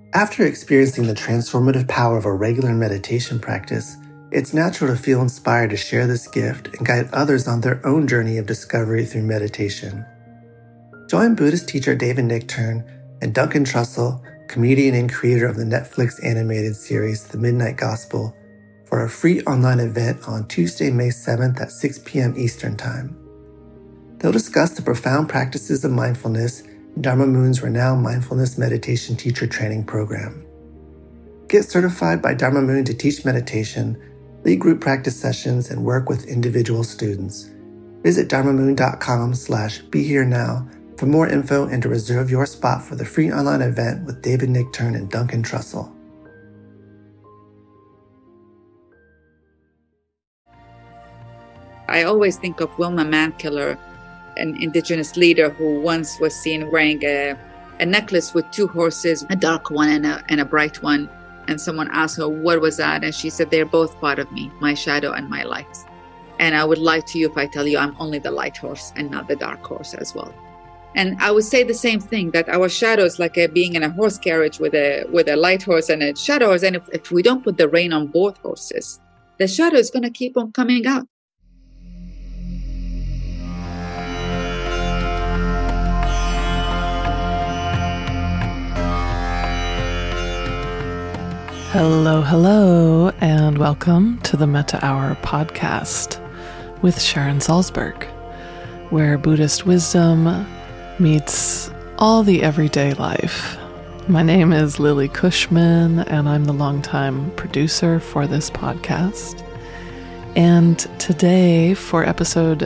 After experiencing the transformative power of a regular meditation practice, it's natural to feel inspired to share this gift and guide others on their own journey of discovery through meditation. Join Buddhist teacher David Nichtern and Duncan Trussell, comedian and creator of the Netflix animated series The Midnight Gospel, for a free online event on Tuesday, May 7th at 6 p.m. Eastern Time. They'll discuss the profound practices of mindfulness in Dharma Moon's renowned mindfulness meditation teacher training program. Get certified by Dharma Moon to teach meditation, lead group practice sessions, and work with individual students. Visit dharmamoon.com/BeHereNow for more info and to reserve your spot for the free online event with David Nichtern and Duncan Trussell. I always think of Wilma Mankiller, an indigenous leader who once was seen wearing a necklace with two horses, a dark one and a bright one. And someone asked her, what was that? And she said, they're both part of me, my shadow and my light. And I would lie to you if I tell you I'm only the light horse and not the dark horse as well. And I would say the same thing, that our shadow is like being in a horse carriage with a light horse and a shadow horse. And if we don't put the rein on both horses, the shadow is going to keep on coming out. Hello, and welcome to the Metta Hour podcast with Sharon Salzberg, where Buddhist wisdom meets all the everyday life. My name is Lily Cushman, and I'm the longtime producer for this podcast. And today, for episode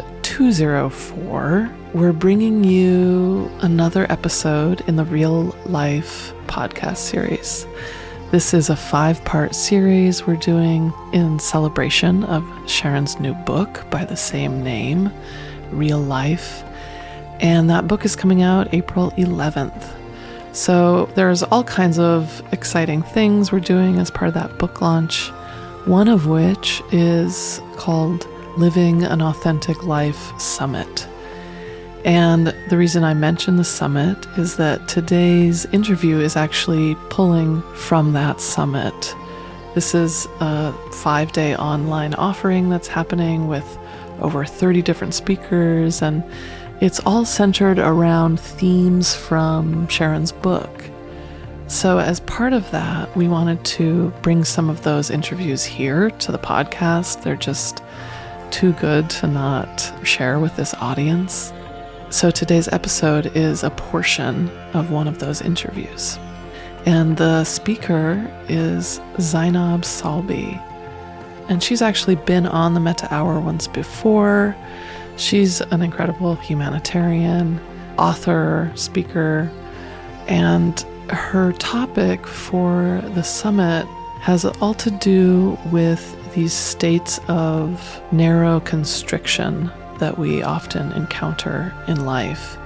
204, we're bringing you another episode in the Real Life podcast series. This is a 5-part series we're doing in celebration of Sharon's new book by the same name, Real Life. And that book is coming out April 11th. So there's all kinds of exciting things we're doing as part of that book launch, one of which is called Living an Authentic Life Summit. And the reason I mention the summit is that today's interview is actually pulling from that summit. This is a 5-day online offering that's happening with over 30 different speakers, and it's all centered around themes from Sharon's book. So as part of that, we wanted to bring some of those interviews here to the podcast. They're just too good to not share with this audience. So today's episode is a portion of one of those interviews. And the speaker is Zainab Salbi. And she's actually been on the Metta Hour once before. She's an incredible humanitarian, author, speaker, and her topic for the summit has all to do with these states of narrow constriction that we often encounter in life,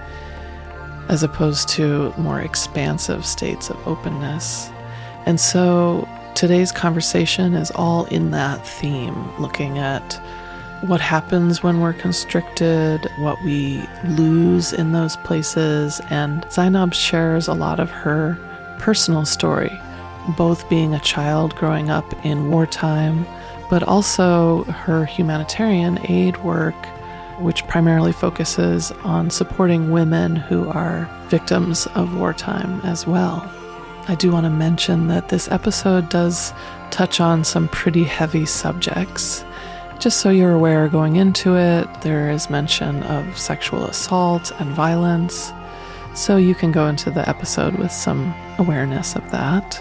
as opposed to more expansive states of openness. And so today's conversation is all in that theme, looking at what happens when we're constricted, what we lose in those places. And Zainab shares a lot of her personal story, both being a child growing up in wartime, but also her humanitarian aid work, which primarily focuses on supporting women who are victims of wartime as well. I do want to mention that this episode does touch on some pretty heavy subjects. Just so you're aware going into it, there is mention of sexual assault and violence, so you can go into the episode with some awareness of that.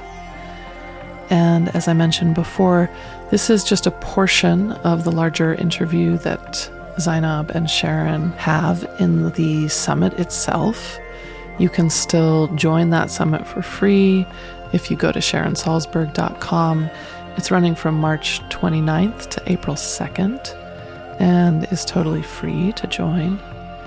And as I mentioned before, this is just a portion of the larger interview that Zainab and Sharon have in the summit itself. You can still join that summit for free if you go to SharonSalzberg.com. It's running from March 29th to April 2nd and is totally free to join.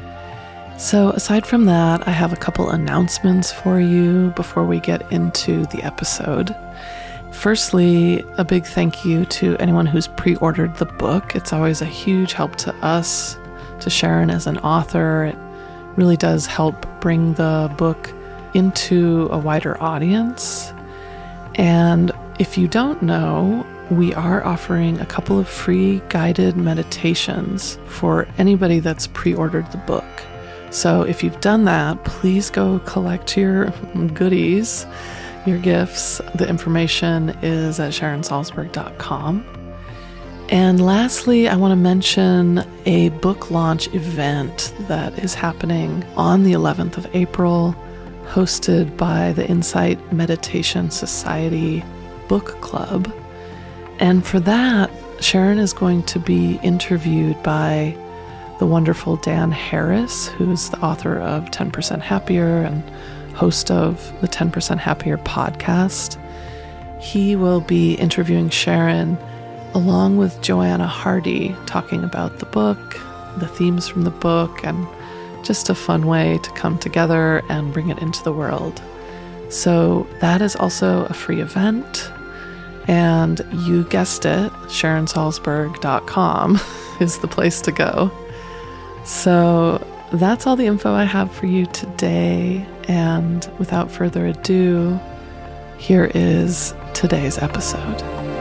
So aside from that, I have a couple announcements for you before we get into the episode. Firstly, a big thank you to anyone who's pre-ordered the book. It's always a huge help to us, to Sharon as an author. It really does help bring the book into a wider audience. And if you don't know, we are offering a couple of free guided meditations for anybody that's pre-ordered the book. So if you've done that, please go collect your goodies, your gifts. The information is at SharonSalzberg.com. And lastly, I want to mention a book launch event that is happening on the 11th of April, hosted by the Insight Meditation Society Book Club. And for that, Sharon is going to be interviewed by the wonderful Dan Harris, who's the author of 10% Happier and host of the 10% Happier podcast. He will be interviewing Sharon along with Joanna Hardy, talking about the book, the themes from the book, and just a fun way to come together and bring it into the world. So that is also a free event. And you guessed it, SharonSalzberg.com is the place to go. So that's all the info I have for you today. And without further ado, here is today's episode.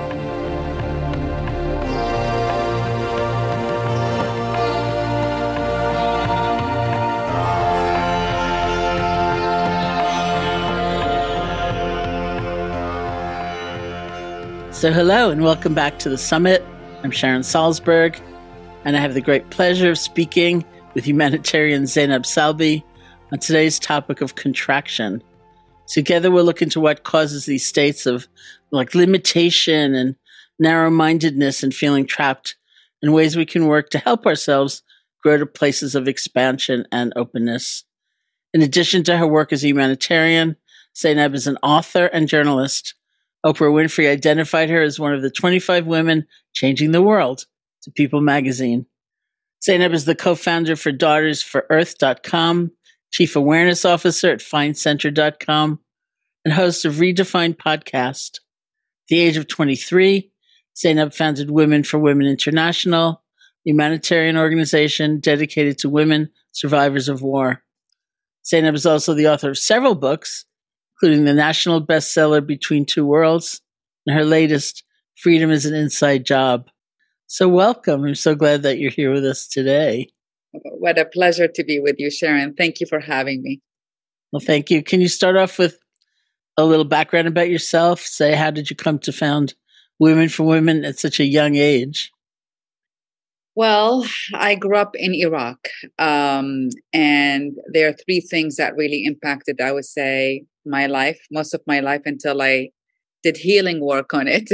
So hello and welcome back to the summit. I'm Sharon Salzberg, and I have the great pleasure of speaking with humanitarian Zainab Salbi on today's topic of contraction. Together we'll look into what causes these states of limitation and narrow-mindedness and feeling trapped, and ways we can work to help ourselves grow to places of expansion and openness. In addition to her work as a humanitarian, Zainab is an author and journalist. Oprah Winfrey identified her as one of the 25 women changing the world to People magazine. Zainab is the co-founder for DaughtersForEarth.com, chief awareness officer at FindCenter.com, and host of Redefined podcast. At the age of 23, Zainab founded Women for Women International, a humanitarian organization dedicated to women survivors of war. Zainab is also the author of several books, including the national bestseller Between Two Worlds, and her latest, Freedom is an Inside Job. So welcome. I'm so glad that you're here with us today. What a pleasure to be with you, Sharon. Thank you for having me. Well, thank you. Can you start off with a little background about yourself? Say, how did you come to found Women for Women at such a young age? Well, I grew up in Iraq, and there are three things that really impacted, I would say, my life, most of my life, until I did healing work on it.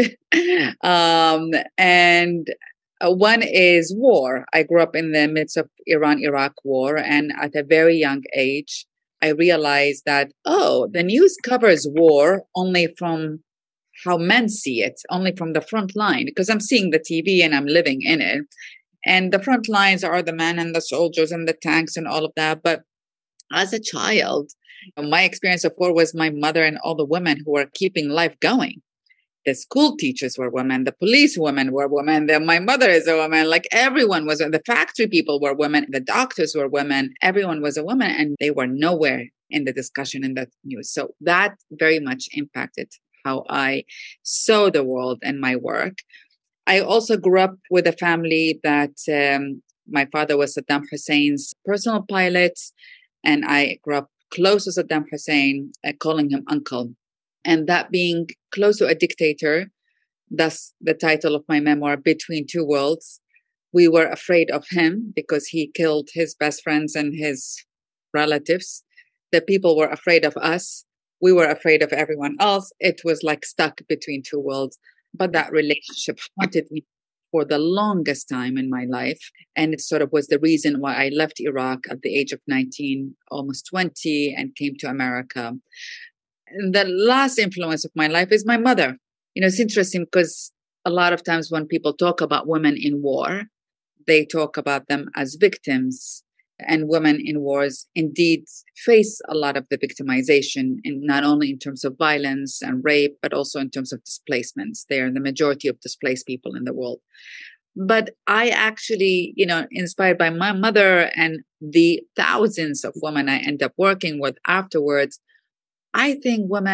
And one is war. I grew up in the midst of Iran-Iraq war, and at a very young age, I realized that, the news covers war only from how men see it, only from the front line, because I'm seeing the TV and I'm living in it. And the front lines are the men and the soldiers and the tanks and all of that. But as a child, my experience of war was my mother and all the women who were keeping life going. The school teachers were women, the police women were women, my mother is a woman, everyone was, the factory people were women, the doctors were women, everyone was a woman, and they were nowhere in the discussion in the news. So that very much impacted how I saw the world and my work. I also grew up with a family that my father was Saddam Hussein's personal pilot, and I grew up close to Saddam Hussein, calling him uncle. And that being close to a dictator, thus the title of my memoir, Between Two Worlds, we were afraid of him because he killed his best friends and his relatives. The people were afraid of us. We were afraid of everyone else. It was like stuck between two worlds. But that relationship haunted me for the longest time in my life. And it sort of was the reason why I left Iraq at the age of 19, almost 20, and came to America. And the last influence of my life is my mother. It's interesting because a lot of times when people talk about women in war, they talk about them as victims. And women in wars indeed face a lot of the victimization, and not only in terms of violence and rape, but also in terms of displacements. They are the majority of displaced people in the world. But I actually, inspired by my mother and the thousands of women I end up working with afterwards, I think women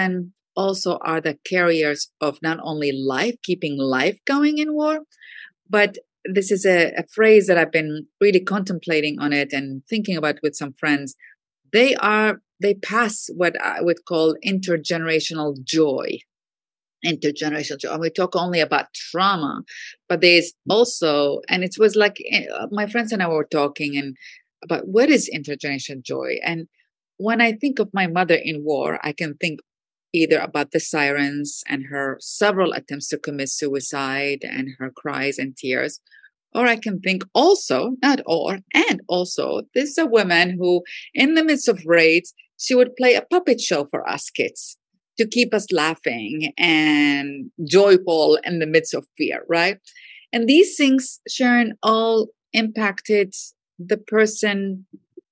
also are the carriers of not only life, keeping life going in war, but this is a phrase that I've been really contemplating on it and thinking about with some friends. They pass what I would call intergenerational joy. Intergenerational joy. We talk only about trauma, but there's also, and it was like my friends and I were talking and about what is intergenerational joy. And when I think of my mother in war, I can think either about the sirens and her several attempts to commit suicide and her cries and tears. Or I can think also, and also, this is a woman who, in the midst of raids, she would play a puppet show for us kids to keep us laughing and joyful in the midst of fear, right? And these things, Sharon, all impacted the person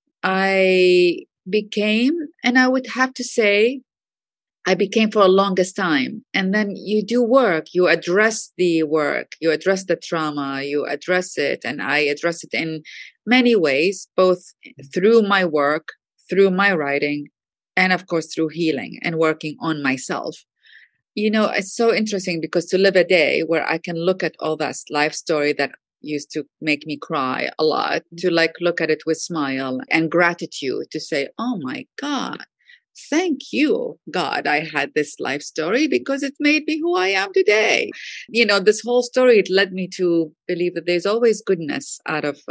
I became. And I would have to say, I became for the longest time. And then you do work, you address the work, you address the trauma, you address it. And I address it in many ways, both through my work, through my writing, and of course, through healing and working on myself. You know, it's so interesting because to live a day where I can look at all that life story that used to make me cry a lot, to like look at it with smile and gratitude, to say, oh my God, thank you, God, I had this life story because it made me who I am today. You know, this whole story, it led me to believe that there's always goodness out of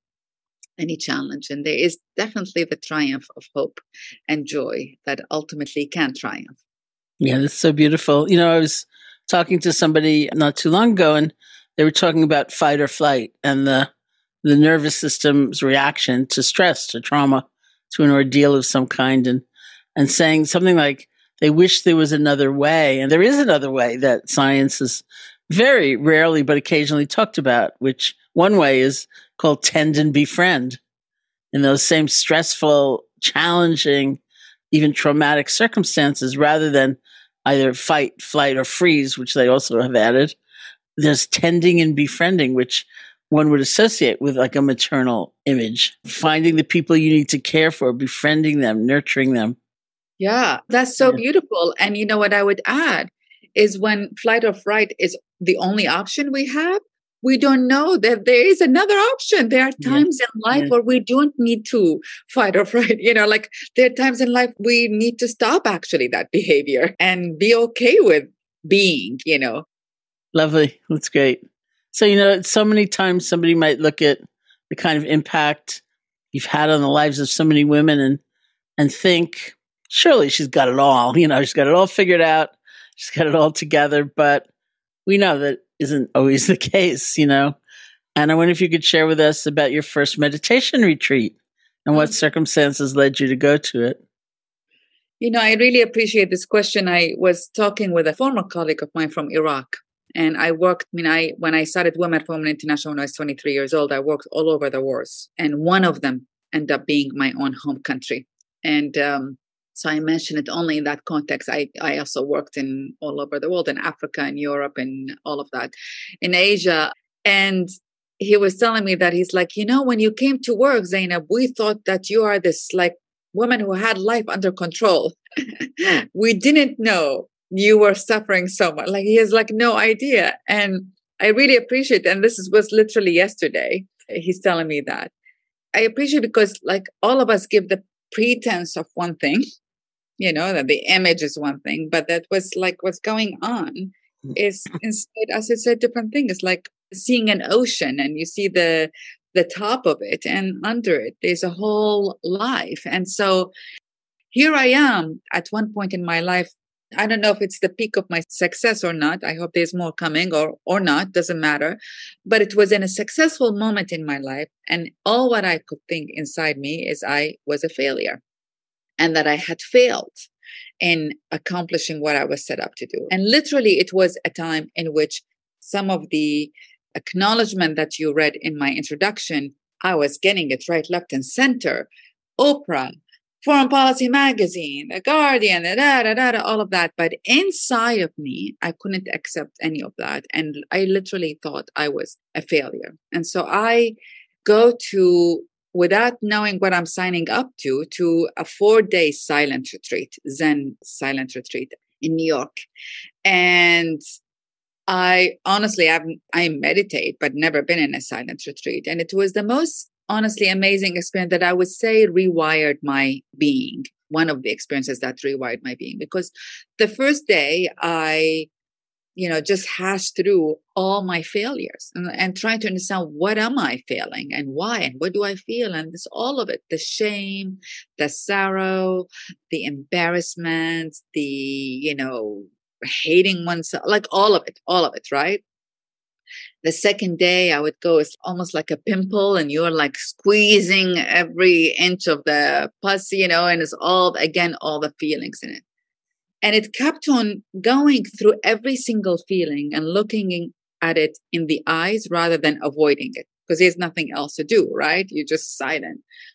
any challenge. And there is definitely the triumph of hope and joy that ultimately can triumph. Yeah, that's so beautiful. You know, I was talking to somebody not too long ago, and they were talking about fight or flight and the nervous system's reaction to stress, to trauma, to an ordeal of some kind. And saying something like they wish there was another way. And there is another way that science is very rarely, but occasionally talked about, which one way is called tend and befriend. In those same stressful, challenging, even traumatic circumstances, rather than either fight, flight, or freeze, which they also have added, there's tending and befriending, which one would associate with like a maternal image. Finding the people you need to care for, befriending them, nurturing them. Yeah, that's so beautiful. And you know what I would add is when flight or fright is the only option we have, we don't know that there is another option. There are times in life where we don't need to fight or fright. You know, like there are times in life we need to stop actually that behavior and be okay with being, you know. Lovely. That's great. So, you know, so many times somebody might look at the kind of impact you've had on the lives of so many women and think, surely she's got it all, you know, she's got it all figured out. She's got it all together. But we know that isn't always the case, you know. And I wonder if you could share with us about your first meditation retreat and what circumstances led you to go to it. You know, I really appreciate this question. I was talking with a former colleague of mine from Iraq. And I worked, when I started Women for Women International when I was 23 years old, I worked all over the wars. And one of them ended up being my own home country. And so I mention it only in that context. I also worked in all over the world, in Africa and Europe and all of that, in Asia. And he was telling me that he's like, you know, when you came to work, Zainab, we thought that you are this like woman who had life under control. We didn't know you were suffering so much. Like he has like no idea. And I really appreciate it. And was literally yesterday. He's telling me that. I appreciate because like all of us give the pretense of one thing, you know, that the image is one thing, but that was like what's going on is instead, as I said, different thing. It's like seeing an ocean and you see the top of it, and under it, there's a whole life. And so here I am at one point in my life. I don't know if it's the peak of my success or not. I hope there's more coming or not, doesn't matter. But it was in a successful moment in my life. And all what I could think inside me is I was a failure and that I had failed in accomplishing what I was set up to do. And literally, it was a time in which some of the acknowledgement that you read in my introduction, I was getting it right, left, and center. Oprah, Foreign Policy Magazine, The Guardian, all of that. But inside of me, I couldn't accept any of that. And I literally thought I was a failure. And so I go to, without knowing what I'm signing up to a 4-day silent retreat, Zen silent retreat. in New York. And I meditate, but never been in a silent retreat. And it was the most honestly amazing experience that I would say rewired my being. One of the experiences that rewired my being, because the first day I, just hashed through all my failures and trying to understand what am I failing and why and what do I feel? And this, all of it, the shame, the sorrow, the embarrassment, the, hating oneself, like all of it, right? The second day I would go, it's almost like a pimple and you're like squeezing every inch of the pus, and it's all the feelings in it. And it kept on going through every single feeling and looking at it in the eyes rather than avoiding it, because there's nothing else to do, right? You're just silent.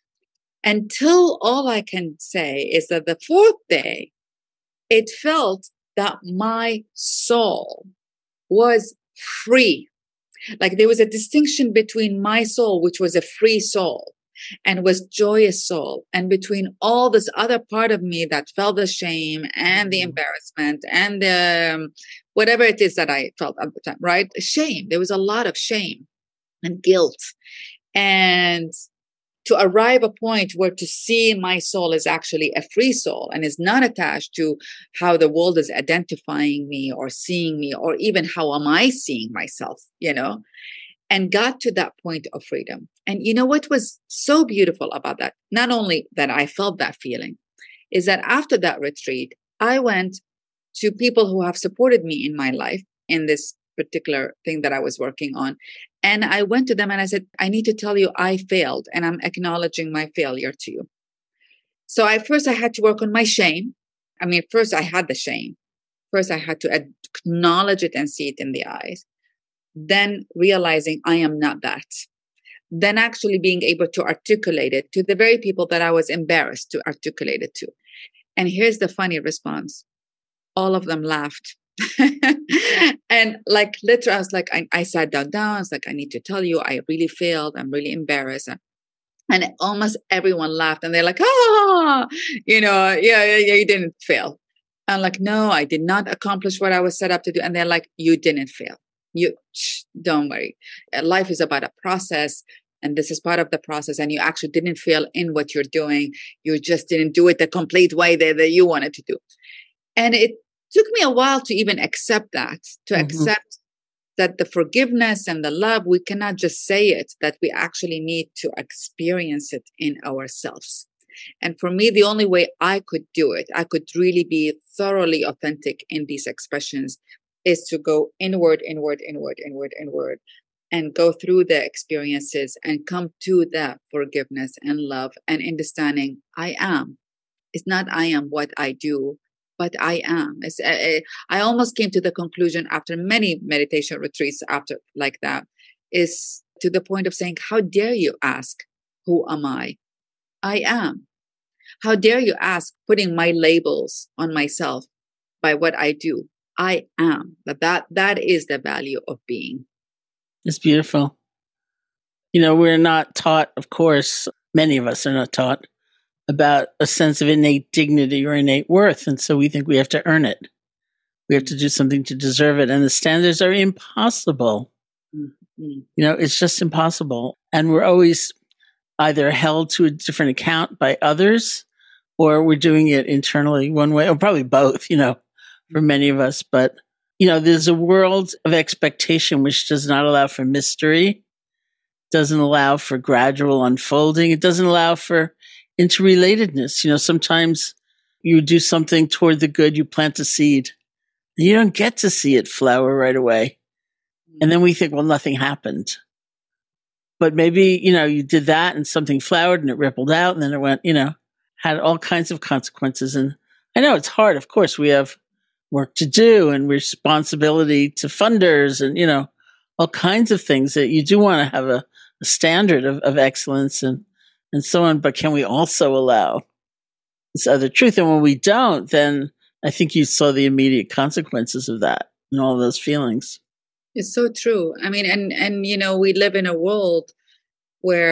Until all I can say is that the fourth day, it felt that my soul was free. Like there was a distinction between my soul, which was a free soul and was joyous soul, and between all this other part of me that felt the shame and the embarrassment and the whatever it is that I felt at the time, right? Shame. There was a lot of shame and guilt. And to arrive a point where to see my soul is actually a free soul and is not attached to how the world is identifying me or seeing me, or even how am I seeing myself, and got to that point of freedom. And what was so beautiful about that, not only that I felt that feeling, is that after that retreat, I went to people who have supported me in my life in this particular thing that I was working on. And I went to them and I said, I need to tell you I failed and I'm acknowledging my failure to you. So first I had to work on my shame. First I had the shame. First I had to acknowledge it and see it in the eyes. Then realizing I am not that. Then actually being able to articulate it to the very people that I was embarrassed to articulate it to. And here's the funny response. All of them laughed. And like literally, I was like, I sat down. I was like, I need to tell you, I really failed. I'm really embarrassed. And almost everyone laughed. And they're like, yeah, you didn't fail. I'm like, no, I did not accomplish what I was set up to do. And they're like, you didn't fail. Don't worry. Life is about a process. And this is part of the process. And you actually didn't fail in what you're doing. You just didn't do it the complete way that you wanted to do. And it took me a while to even accept that, accept that the forgiveness and the love, we cannot just say it, that we actually need to experience it in ourselves. And for me, the only way I could do it, I could really be thoroughly authentic in these expressions, is to go inward, and go through the experiences and come to that forgiveness and love and understanding I am. It's not I am what I do, but I am. I almost came to the conclusion after many meditation retreats after like that, is to the point of saying, how dare you ask, who am I? I am. How dare you ask, putting my labels on myself by what I do? I am. That is the value of being. It's beautiful. We're not taught, of course, many of us are not taught about a sense of innate dignity or innate worth. And so we think we have to earn it. We have to do something to deserve it. And the standards are impossible. Mm-hmm. It's just impossible. And we're always either held to a different account by others, or we're doing it internally one way, or probably both, for many of us. But, there's a world of expectation which does not allow for mystery, doesn't allow for gradual unfolding. It doesn't allow for interrelatedness. Sometimes you do something toward the good, you plant a seed, and you don't get to see it flower right away. And then we think, well, nothing happened. But maybe, you did that and something flowered and it rippled out and then it went, had all kinds of consequences. And I know it's hard. Of course, we have work to do and responsibility to funders and, all kinds of things that you do want to have a standard of excellence and so on. But can we also allow this other truth? And when we don't, then I think you saw the immediate consequences of that and all those feelings. It's so true. And we live in a world where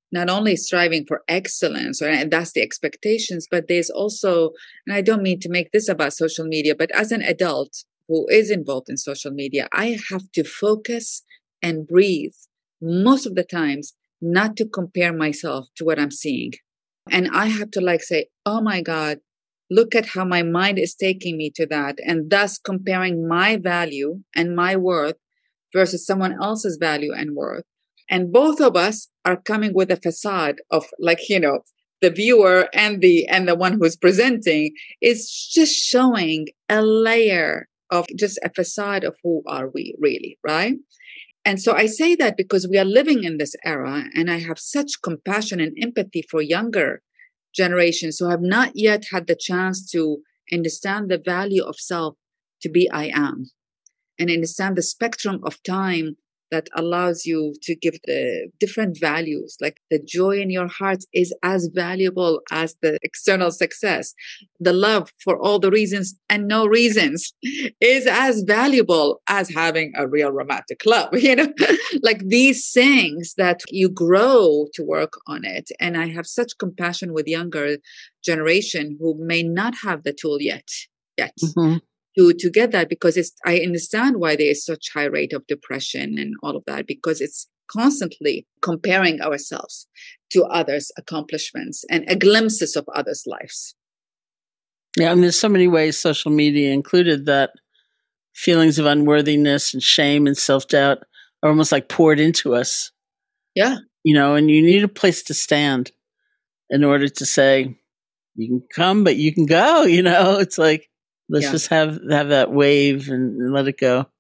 not only striving for excellence, and that's the expectations, but there's also, and I don't mean to make this about social media, but as an adult who is involved in social media, I have to focus and breathe most of the times not to compare myself to what I'm seeing. And I have to say, oh my God, look at how my mind is taking me to that, and thus comparing my value and my worth versus someone else's value and worth. And both of us are coming with a facade of the viewer and the one who's presenting is just showing a layer of just a facade of who are we really, right? And so I say that because we are living in this era, and I have such compassion and empathy for younger generations who have not yet had the chance to understand the value of self, to be I am, and understand the spectrum of time that allows you to give the different values. Like the joy in your heart is as valuable as the external success. The love for all the reasons and no reasons is as valuable as having a real romantic love, like these things that you grow to work on it. And I have such compassion with younger generation who may not have the tool yet. Mm-hmm. To get that, because I understand why there is such high rate of depression and all of that, because it's constantly comparing ourselves to others' accomplishments and glimpses of others' lives. Yeah, and there's so many ways social media included that feelings of unworthiness and shame and self-doubt are almost like poured into us. Yeah. And you need a place to stand in order to say, you can come, but you can go, it's like, let's just have that wave and let it go.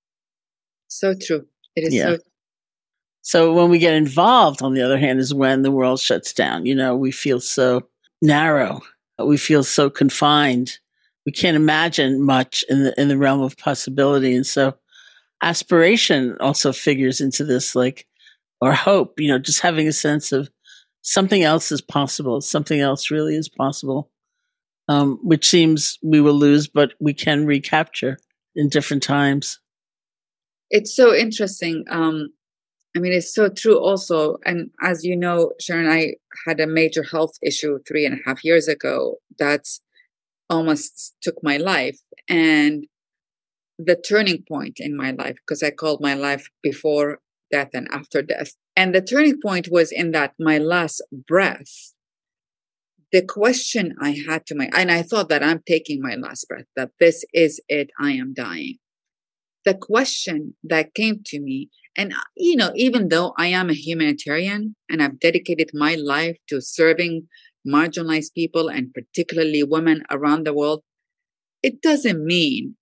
So true. It is so true. So when we get involved, on the other hand, is when the world shuts down. We feel so narrow. We feel so confined. We can't imagine much in the realm of possibility. And so aspiration also figures into this, or hope, just having a sense of something else is possible. Something else really is possible. Which seems we will lose, but we can recapture in different times. It's so interesting. It's so true also. And as you know, Sharon, I had a major health issue 3.5 years ago that almost took my life. And the turning point in my life, because I called my life before death and after death. And the turning point was in that my last breath. The question I had and I thought that I'm taking my last breath, that this is it, I am dying. The question that came to me, and even though I am a humanitarian and I've dedicated my life to serving marginalized people and particularly women around the world, it doesn't mean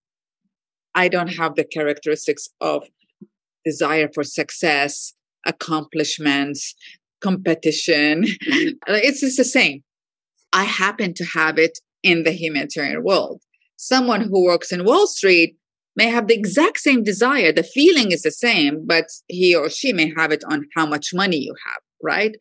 I don't have the characteristics of desire for success, accomplishments, competition. It's just the same. I happen to have it in the humanitarian world. Someone who works in Wall Street may have the exact same desire. The feeling is the same, but he or she may have it on how much money you have, right?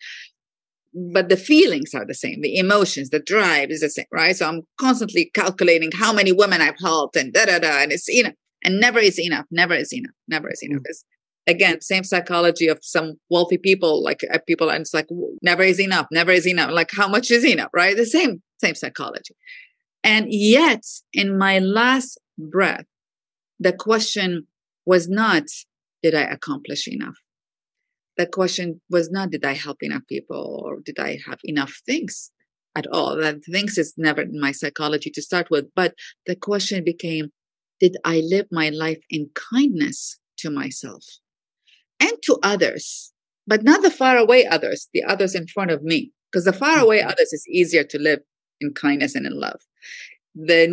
But the feelings are the same. The emotions, the drive is the same, right? So I'm constantly calculating how many women I've helped and and it's and never is enough. Never is enough. Never is enough. Again, same psychology of some wealthy people, people, and it's never is enough, never is enough. How much is enough, right? The same psychology. And yet, in my last breath, the question was not, did I accomplish enough? The question was not, did I help enough people, or did I have enough things at all? That things is never in my psychology to start with. But the question became, did I live my life in kindness to myself and to others, but not the far away others, the others in front of me? Because the far away others is easier to live in kindness and in love. The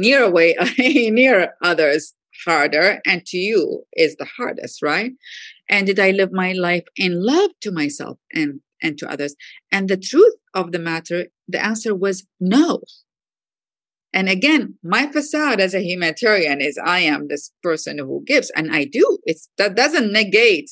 near others, harder, and to you is the hardest, right? And did I live my life in love to myself and to others? And the truth of the matter, the answer was no. And again, my facade as a humanitarian is I am this person who gives, and I do. That doesn't negate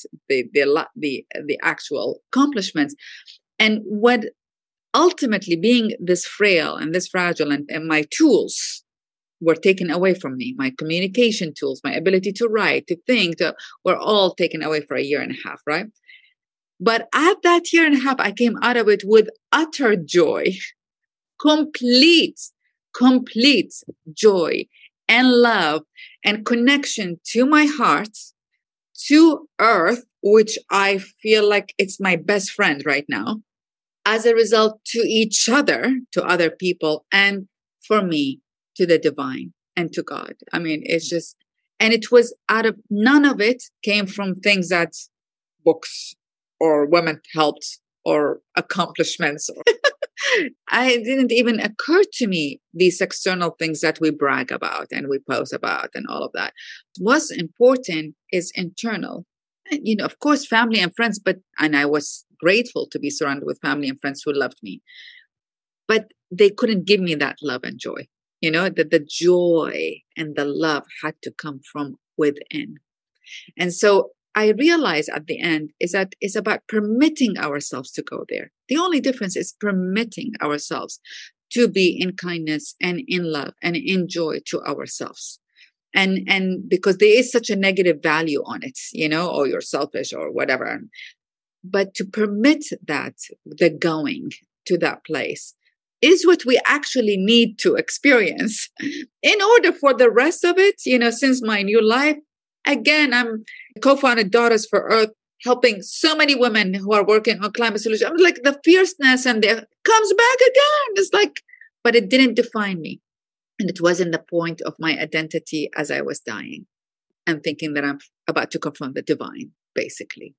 the actual accomplishments. And what ultimately, being this frail and this fragile, and my tools were taken away from me. My communication tools, my ability to write, to think, were all taken away for 1.5 years, right? But at that year and a half, I came out of it with utter joy, complete joy and love and connection to my heart, to earth, which I feel like it's my best friend right now. As a result, to each other, to other people, and for me, to the divine and to God. I mean, it's just, and it was none of it came from things that books or women helped or accomplishments. I didn't even occur to me these external things that we brag about and we post about and all of that. What's important is internal. And, of course, family and friends, and I was grateful to be surrounded with family and friends who loved me, but they couldn't give me that love and joy. That the joy and the love had to come from within. And so I realized at the end is that it's about permitting ourselves to go there. The only difference is permitting ourselves to be in kindness and in love and in joy to ourselves. And because there is such a negative value on it, or you're selfish or whatever. But to permit that, the going to that place, is what we actually need to experience in order for the rest of it, since my new life. Again, I'm co-founded Daughters for Earth, helping so many women who are working on climate solutions. I'm like, the fierceness and it comes back again. It's like, but it didn't define me. And it wasn't the point of my identity as I was dying and thinking that I'm about to confront the divine, basically.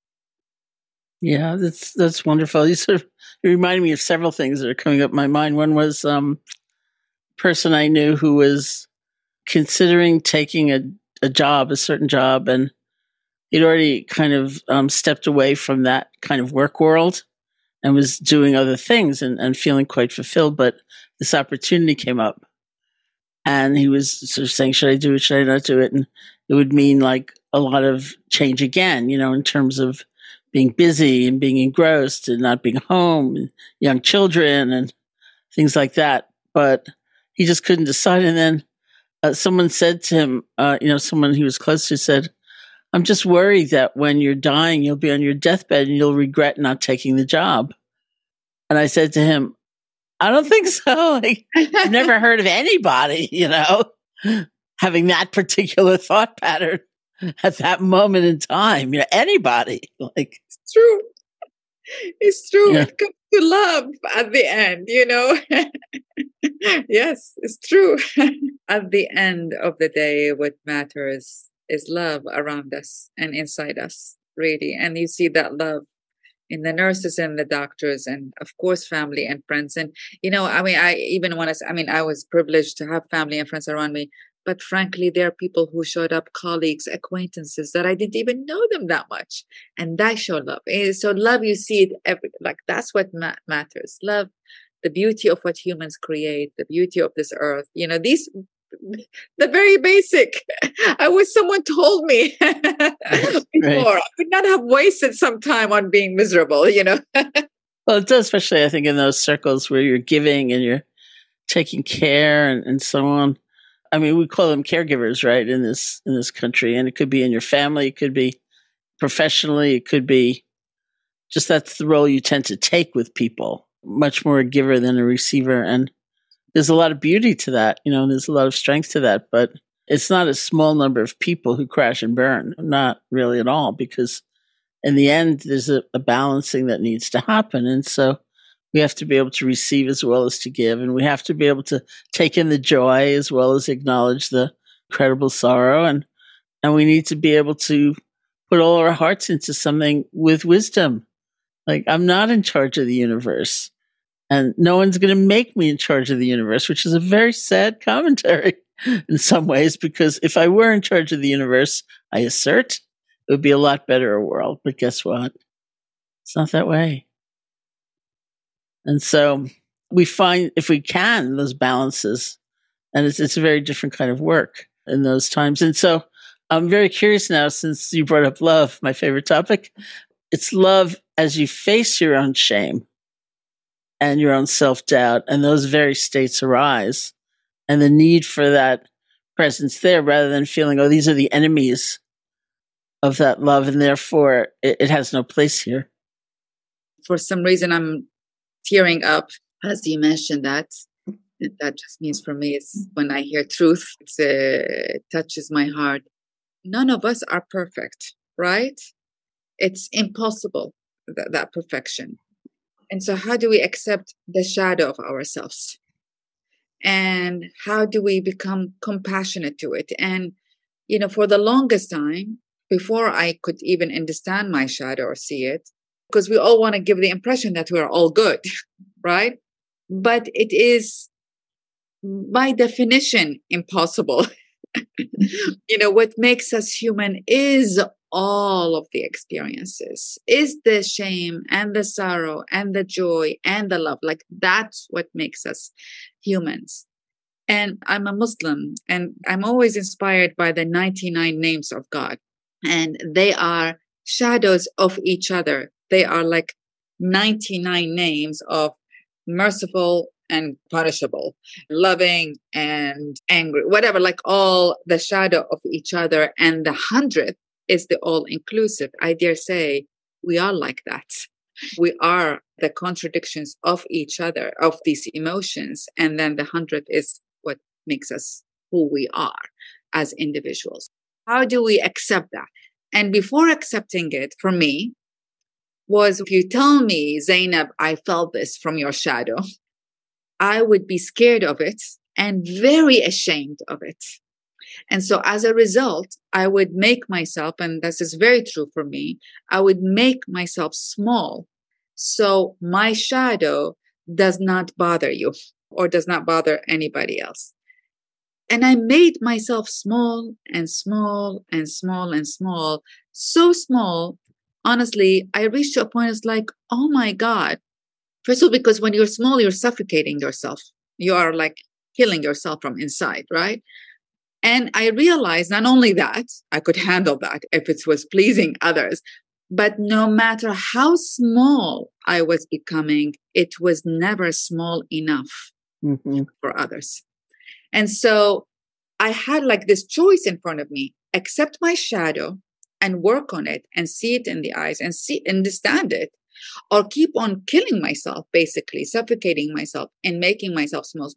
Yeah, that's wonderful. You reminded me of several things that are coming up in my mind. One was a person I knew who was considering taking a job, a certain job, and he'd already kind of stepped away from that kind of work world and was doing other things and feeling quite fulfilled. But this opportunity came up and he was sort of saying, should I do it? Should I not do it? And it would mean like a lot of change again, in terms of being busy and being engrossed and not being home and young children and things like that. But he just couldn't decide. And then someone said to him, someone he was close to said, I'm just worried that when you're dying, you'll be on your deathbed and you'll regret not taking the job. And I said to him, I don't think so. I've never heard of anybody, having that particular thought pattern at that moment in time. Anybody. It's true. It's true. Yeah. It comes to love at the end, Yes, it's true. At the end of the day, what matters is love around us and inside us, really. And you see that love in the nurses and the doctors and, of course, family and friends. And, I was privileged to have family and friends around me. But frankly, there are people who showed up, colleagues, acquaintances that I didn't even know them that much. And that show love. So love, you see it that's what matters. Love, the beauty of what humans create, the beauty of this earth. The very basic. I wish someone told me before. Right. I would not have wasted some time on being miserable, Well, it does, especially, I think, in those circles where you're giving and you're taking care and so on. I mean, we call them caregivers, right, in this country. And it could be in your family, it could be professionally, it could be just that's the role you tend to take with people, much more a giver than a receiver. And there's a lot of beauty to that, there's a lot of strength to that, but it's not a small number of people who crash and burn, not really at all, because in the end, there's a balancing that needs to happen. And so we have to be able to receive as well as to give, and we have to be able to take in the joy as well as acknowledge the incredible sorrow. And we need to be able to put all our hearts into something with wisdom. Like, I'm not in charge of the universe. And no one's going to make me in charge of the universe, which is a very sad commentary in some ways, because if I were in charge of the universe, I assert, it would be a lot better world. But guess what? It's not that way. And so we find, if we can, those balances, and it's a very different kind of work in those times. And so I'm very curious now, since you brought up love, my favorite topic. It's love as you face your own shame and your own self-doubt, and those very states arise, and the need for that presence there, rather than feeling, oh, these are the enemies of that love, and therefore it has no place here. for some reason, I'm tearing up as you mentioned that. That just means for me, it's when I hear truth, it touches my heart. None of us are perfect, right? It's impossible, that perfection. And so how do we accept the shadow of ourselves? And how do we become compassionate to it? And, for the longest time, before I could even understand my shadow or see it, because we all want to give the impression that we're all good, right? But it is, by definition, impossible. What makes us human is all of the experiences, is the shame and the sorrow and the joy and the love. Like, that's what makes us humans. And I'm a Muslim, and I'm always inspired by the 99 names of God. And they are shadows of each other. They are like 99 names of merciful and punishable, loving and angry, whatever, like all the shadow of each other. And the 100th is the all-inclusive. I dare say we are like that. We are the contradictions of each other, of these emotions. And then the 100th is what makes us who we are as individuals. How do we accept that? And before accepting it, for me, was if you tell me, Zainab, I felt this from your shadow, I would be scared of it and very ashamed of it. And so as a result, I would make myself, and this is very true for me, I would make myself small. So my shadow does not bother you or does not bother anybody else. And I made myself small and small and small and small, so small. Honestly, I reached to a point, it's like, oh my God. First of all, because when you're small, you're suffocating yourself. You are like killing yourself from inside, right? And I realized not only that, I could handle that if it was pleasing others, but no matter how small I was becoming, it was never small enough for others. And so I had like this choice in front of me: accept my shadow and work on it and see it in the eyes and understand it, or keep on killing myself, basically suffocating myself and making myself small,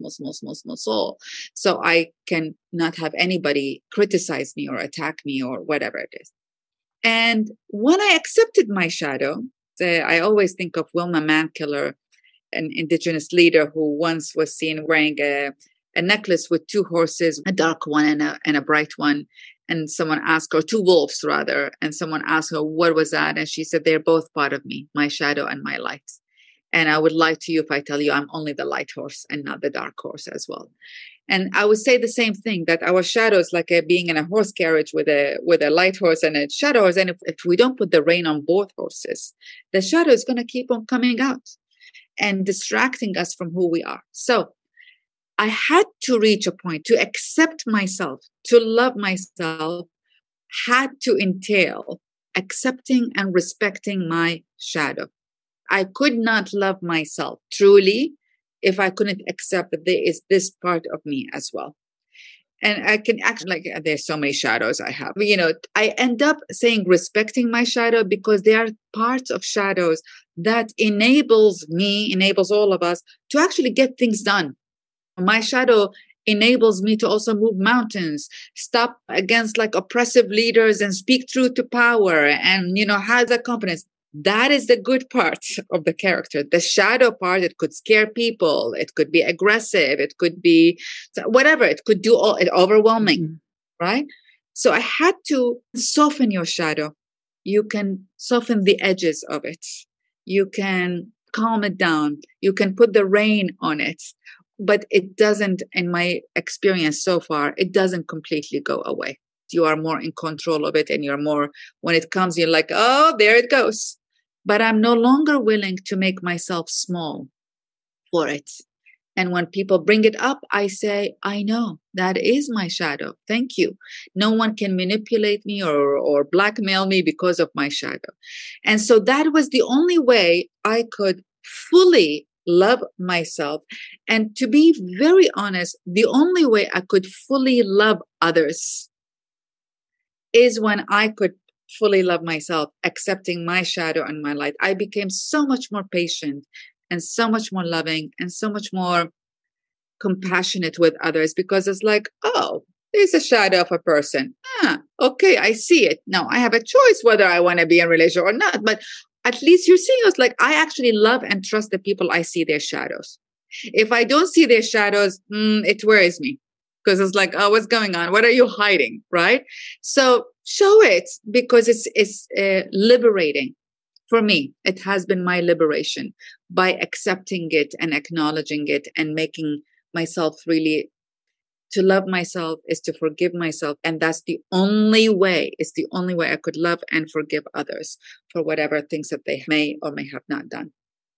so I can not have anybody criticize me or attack me or whatever it is. And when I accepted my shadow, I always think of Wilma Mankiller, an indigenous leader who once was seen wearing a necklace with two horses, a dark one and a bright one. And someone asked her, two wolves rather, and someone asked her, what was that? And she said, they're both part of me, my shadow and my light. And I would lie to you if I tell you I'm only the light horse and not the dark horse as well. And I would say the same thing, that our shadow is like being in a horse carriage with a light horse and a shadow horse. And if we don't put the rein on both horses, the shadow is going to keep on coming out and distracting us from who we are. So I had to reach a point to accept myself, to love myself, had to entail accepting and respecting my shadow. I could not love myself truly if I couldn't accept that there is this part of me as well. And I can actually, there's so many shadows I have. I end up saying respecting my shadow because there are parts of shadows that enables all of us to actually get things done. My shadow enables me to also move mountains, stop against like oppressive leaders and speak truth to power and, have the confidence. That is the good part of the character. The shadow part, it could scare people. It could be aggressive. It could be whatever. It could do all it overwhelming, right? So I had to soften your shadow. You can soften the edges of it. You can calm it down. You can put the rein on it. But it doesn't, in my experience so far, it doesn't completely go away. You are more in control of it, and you're more, when it comes, you're like, oh, there it goes. But I'm no longer willing to make myself small for it. And when people bring it up, I say, I know, that is my shadow. Thank you. No one can manipulate me or blackmail me because of my shadow. And so that was the only way I could fully love myself. And to be very honest, the only way I could fully love others is when I could fully love myself, accepting my shadow and my light, I became so much more patient and so much more loving and so much more compassionate with others, because it's like, oh, there's a shadow of a person. Okay, I see it. Now I have a choice whether I want to be in a relationship or not. But at least you're seeing us like, I actually love and trust the people I see their shadows. If I don't see their shadows, it worries me, because it's like, oh, what's going on? What are you hiding? Right? So show it, because it's liberating. For me, it has been my liberation by accepting it and acknowledging it and making myself really, to love myself is to forgive myself. And that's the only way, it's the only way I could love and forgive others for whatever things that they may or may have not done.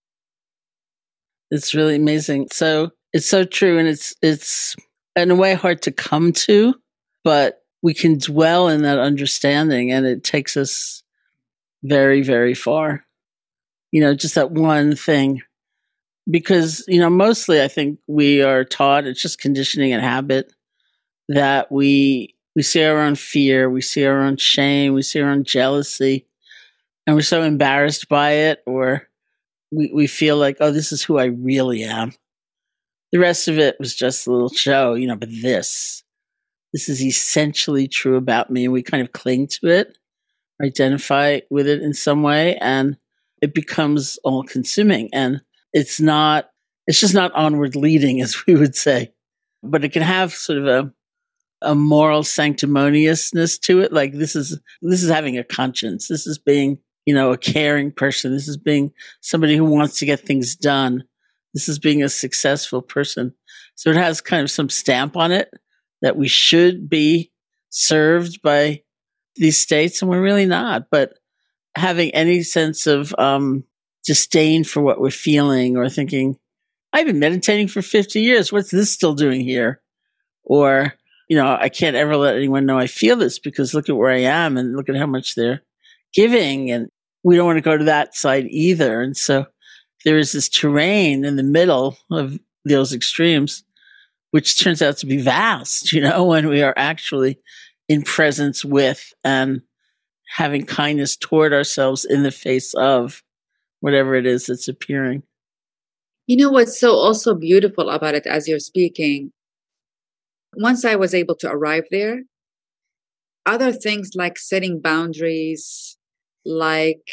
It's really amazing. So it's so true. And it's in a way hard to come to, but we can dwell in that understanding, and it takes us very, very far. Just that one thing. Because, mostly I think we are taught, it's just conditioning and habit, that we see our own fear, we see our own shame, we see our own jealousy, and we're so embarrassed by it, or we feel like, oh, this is who I really am. The rest of it was just a little show, but this is essentially true about me, and we kind of cling to it, identify with it in some way, and it becomes all consuming. And it's just not onward leading, as we would say, but it can have sort of a moral sanctimoniousness to it. Like this is having a conscience. This is being, a caring person. This is being somebody who wants to get things done. This is being a successful person. So it has kind of some stamp on it that we should be served by these states, and we're really not. But having any sense of disdain for what we're feeling, or thinking, I've been meditating for 50 years. What's this still doing here? Or, I can't ever let anyone know I feel this, because look at where I am and look at how much they're giving. And we don't want to go to that side either. And so there is this terrain in the middle of those extremes, which turns out to be vast, when we are actually in presence with and having kindness toward ourselves in the face of whatever it is that's appearing. What's so also beautiful about it as you're speaking, once I was able to arrive there, other things like setting boundaries, like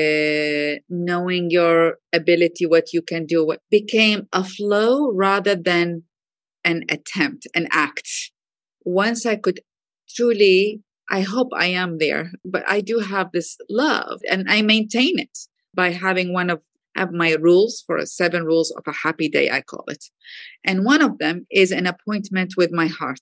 knowing your ability, what you can do, what became a flow rather than an attempt, an act. Once I could truly, I hope I am there, but I do have this love, and I maintain it by having have my rules for 7 rules of a happy day, I call it. And one of them is an appointment with my heart.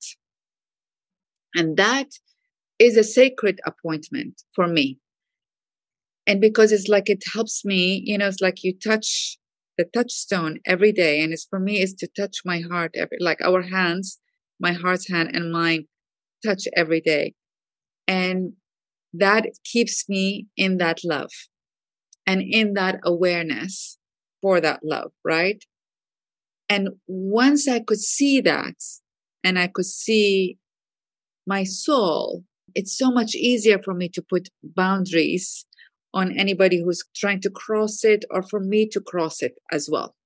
And that is a sacred appointment for me. And because it's like, it helps me, it's like you touch the touchstone every day. And it's for me is to touch my heart, like our hands, my heart's hand and mine touch every day. And that keeps me in that love and in that awareness for that love, right? And once I could see that, and I could see my soul, it's so much easier for me to put boundaries on anybody who's trying to cross it, or for me to cross it as well,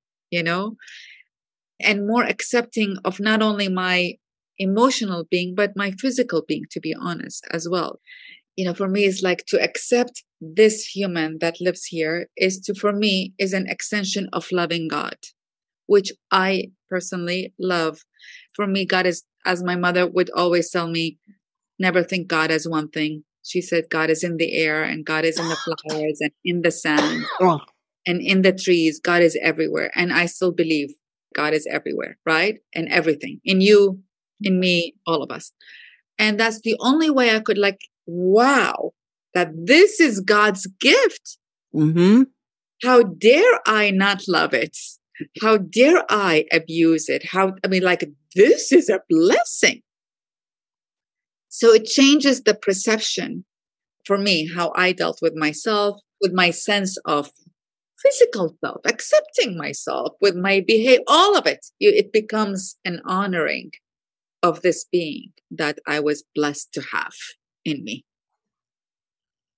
and more accepting of not only my emotional being, but my physical being, to be honest, as well. For me, it's like to accept this human that lives here for me, is an extension of loving God, which I personally love. For me, God is, as my mother would always tell me, never think God as one thing. She said, God is in the air, and God is in the flowers, and in the sand, and in the trees. God is everywhere. And I still believe God is everywhere, right? And everything, in you, in me, all of us. And that's the only way I could wow, that this is God's gift. Mm-hmm. How dare I not love it? How dare I abuse it? This is a blessing. So it changes the perception for me, how I dealt with myself, with my sense of physical self, accepting myself, with my behavior, all of it. It becomes an honoring of this being that I was blessed to have in me.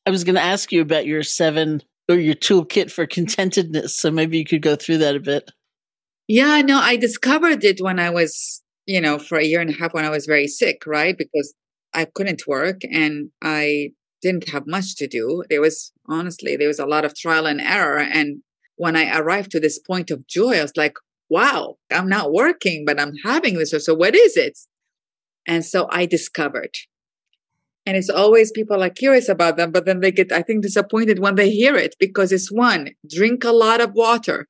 I was going to ask you about your 7 or your toolkit for contentedness. So maybe you could go through that a bit. Yeah, no, I discovered it when I was, for a year and a half when I was very sick, right? Because I couldn't work and I didn't have much to do. There was a lot of trial and error. And when I arrived to this point of joy, I was like, wow, I'm not working, but I'm having this. So what is it? And so I discovered. And it's always people are curious about them, but then they get, I think, disappointed when they hear it because it's one, drink a lot of water.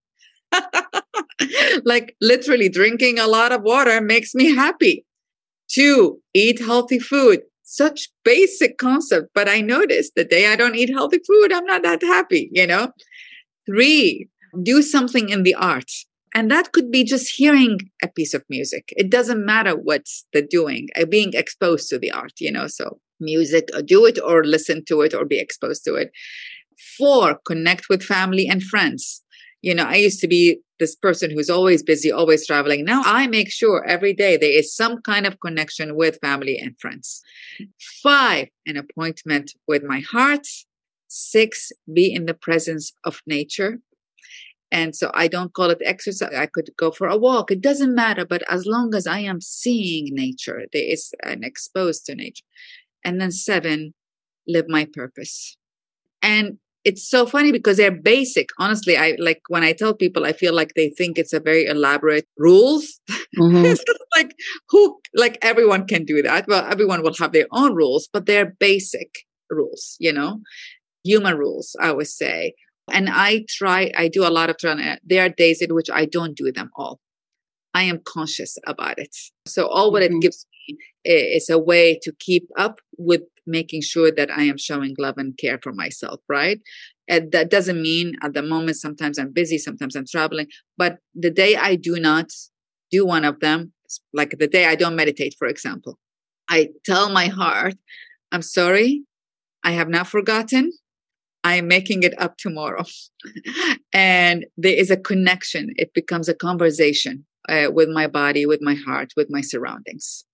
Like literally drinking a lot of water makes me happy. 2, eat healthy food. Such basic concept, but I noticed the day I don't eat healthy food, I'm not that happy, 3, do something in the arts. And that could be just hearing a piece of music. It doesn't matter what's the doing, being exposed to the art, so music, do it or listen to it or be exposed to it. 4, connect with family and friends. I used to be this person who's always busy, always traveling. Now I make sure every day there is some kind of connection with family and friends. 5, an appointment with my heart. 6, be in the presence of nature. And so I don't call it exercise. I could go for a walk. It doesn't matter. But as long as I am seeing nature, there is an exposed to nature. And then 7, live my purpose. And it's so funny because they're basic. Honestly, I like when I tell people, I feel like they think it's a very elaborate rules. Mm-hmm. It's like everyone can do that. Well, everyone will have their own rules, but they're basic rules, human rules, I would say. And I do a lot of trying. There are days in which I don't do them all. I am conscious about it. So all what it gives me is a way to keep up with making sure that I am showing love and care for myself, right? And that doesn't mean at the moment, sometimes I'm busy, sometimes I'm traveling. But the day I do not do one of them, like the day I don't meditate, for example, I tell my heart, I'm sorry, I have not forgotten. I am making it up tomorrow. And there is a connection. It becomes a conversation with my body, with my heart, with my surroundings.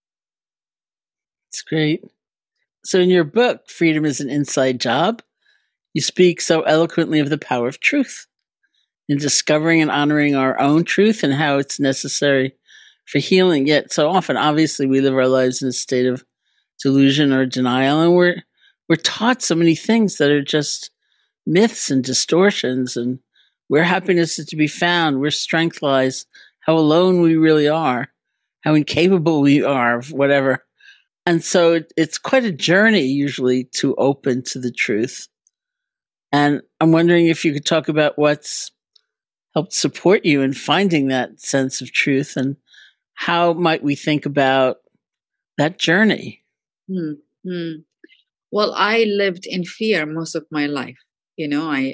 It's great. So in your book, Freedom is an Inside Job, you speak so eloquently of the power of truth in discovering and honoring our own truth and how it's necessary for healing. Yet so often, obviously, we live our lives in a state of delusion or denial, and we're taught so many things that are just myths and distortions, and where happiness is to be found, where strength lies, how alone we really are, how incapable we are of whatever. And so it's quite a journey usually to open to the truth. And I'm wondering if you could talk about what's helped support you in finding that sense of truth, and how might we think about that journey? Mm-hmm. Well, I lived in fear most of my life. I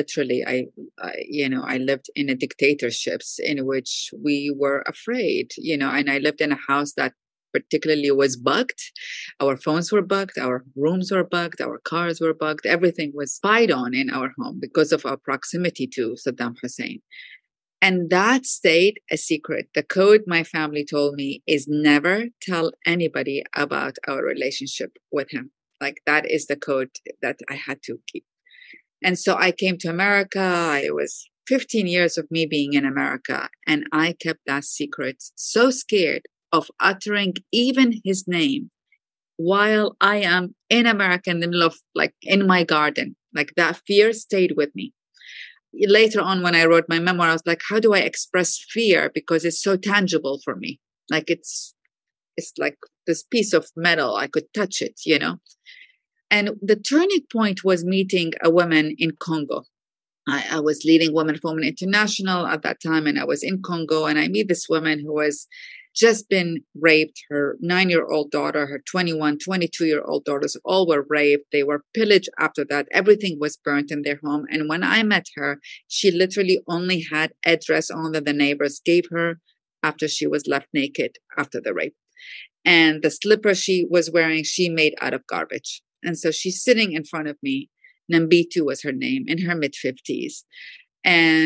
lived in a dictatorships in which we were afraid, and I lived in a house that particularly was bugged. Our phones were bugged, our rooms were bugged, our cars were bugged. Everything was spied on in our home because of our proximity to Saddam Hussein. And that stayed a secret. The code my family told me is never tell anybody about our relationship with him. Like that is the code that I had to keep. And so I came to America. It was 15 years of me being in America. And I kept that secret, so scared of uttering even his name while I am in America in the middle of in my garden. Like that fear stayed with me. Later on, when I wrote my memoir, I was like, how do I express fear? Because it's so tangible for me. Like it's like this piece of metal. I could touch it, And the turning point was meeting a woman in Congo. I was leading Women for Women International at that time, and I was in Congo, and I meet this woman who was just been raped. Her 9-year-old daughter, her 21, 22-year-old daughters, all were raped. They were pillaged after that. Everything was burnt in their home. And when I met her, she literally only had a dress on that the neighbors gave her after she was left naked after the rape. And the slippers she was wearing, she made out of garbage. And so she's sitting in front of me. Nambitu was her name, in her mid-50s. And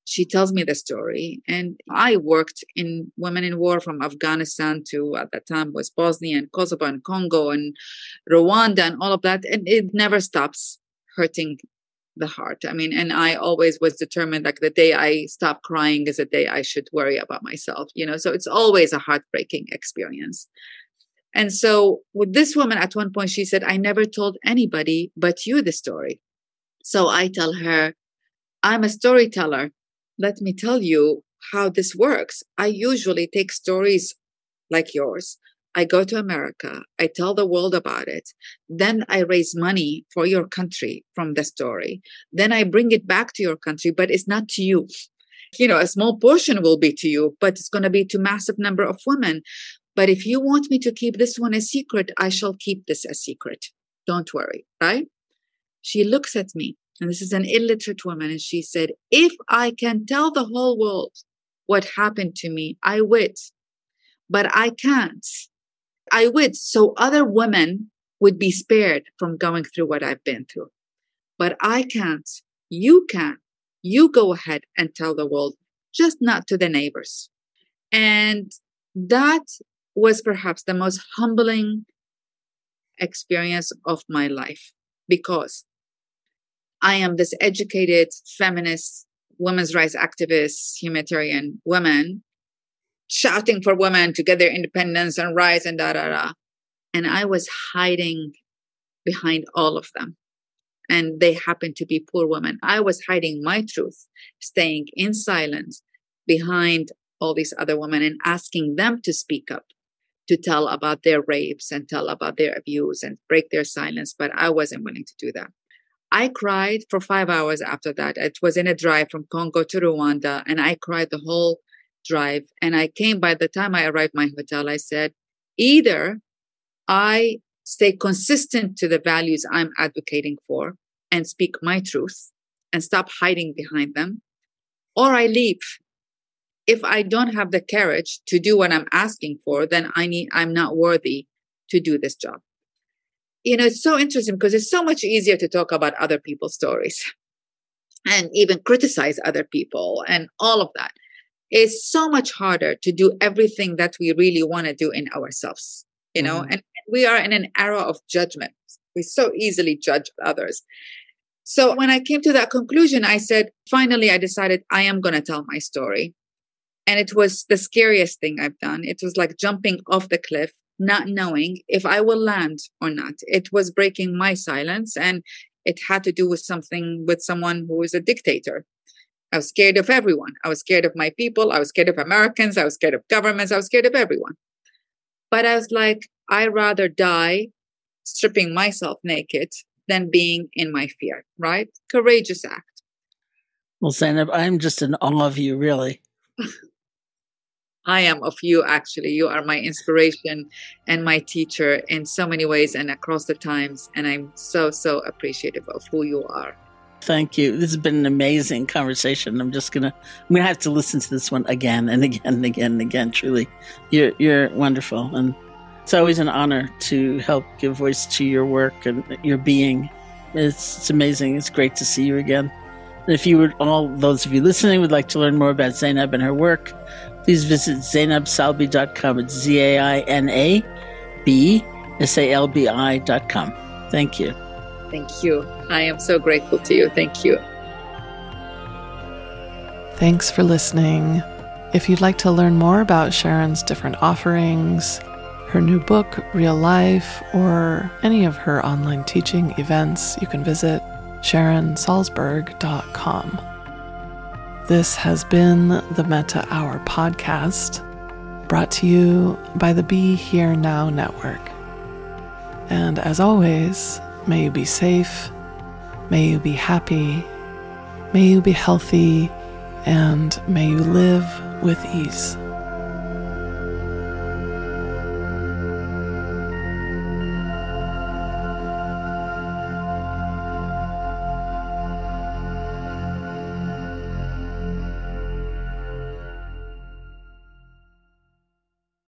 she tells me the story. And I worked in women in war from Afghanistan to, at that time, was Bosnia and Kosovo and Congo and Rwanda and all of that. And it never stops hurting the heart. I mean, and I always was determined, like the day I stop crying is the day I should worry about myself, so it's always a heartbreaking experience. And so with this woman, at one point, she said, I never told anybody but you the story. So I tell her, I'm a storyteller. Let me tell you how this works. I usually take stories like yours. I go to America. I tell the world about it. Then I raise money for your country from the story. Then I bring it back to your country, but it's not to you. A small portion will be to you, but it's going to be to massive number of women. But if you want me to keep this one a secret, I shall keep this a secret. Don't worry, right? She looks at me, and this is an illiterate woman, and she said, if I can tell the whole world what happened to me, I would. But I can't. I would, so other women would be spared from going through what I've been through. But I can't. You can. You go ahead and tell the world, just not to the neighbors. And that was perhaps the most humbling experience of my life, because I am this educated, feminist, women's rights activist, humanitarian woman, shouting for women to get their independence and rights and da-da-da. And I was hiding behind all of them. And they happened to be poor women. I was hiding my truth, staying in silence behind all these other women and asking them to speak up, to tell about their rapes and tell about their abuse and break their silence. But I wasn't willing to do that. I cried for 5 hours after that. It was in a drive from Congo to Rwanda, and I cried the whole drive. And I came, by the time I arrived at my hotel, I said, either I stay consistent to the values I'm advocating for and speak my truth and stop hiding behind them, or I leave. If I don't have the courage to do what I'm asking for, then I'm not worthy to do this job. It's so interesting because it's so much easier to talk about other people's stories and even criticize other people and all of that. It's so much harder to do everything that we really want to do in ourselves, and we are in an era of judgment. We so easily judge others. So when I came to that conclusion, I said, finally, I decided I am going to tell my story. And it was the scariest thing I've done. It was like jumping off the cliff, not knowing if I will land or not. It was breaking my silence, and it had to do with someone who is a dictator. I was scared of everyone. I was scared of my people. I was scared of Americans. I was scared of governments. I was scared of everyone. But I was like, I'd rather die stripping myself naked than being in my fear, right? Courageous act. Well, Zeynep, I'm just in awe of you, really. I am of you, actually. You are my inspiration and my teacher in so many ways and across the times. And I'm so, so appreciative of who you are. Thank you. This has been an amazing conversation. I'm gonna have to listen to this one again and again and again and again. Truly, you're wonderful, and it's always an honor to help give voice to your work and your being. It's amazing. It's great to see you again. And if all those of you listening would like to learn more about Zeynep and her work, please visit ZeynepSalbi.com. It's ZeynepSalbi.com. Thank you. Thank you. I am so grateful to you. Thank you. Thanks for listening. If you'd like to learn more about Sharon's different offerings, her new book, Real Life, or any of her online teaching events, you can visit SharonSalzberg.com. This has been the Metta Hour podcast, brought to you by the Be Here Now Network. And as always, may you be safe, may you be happy, may you be healthy, and may you live with ease.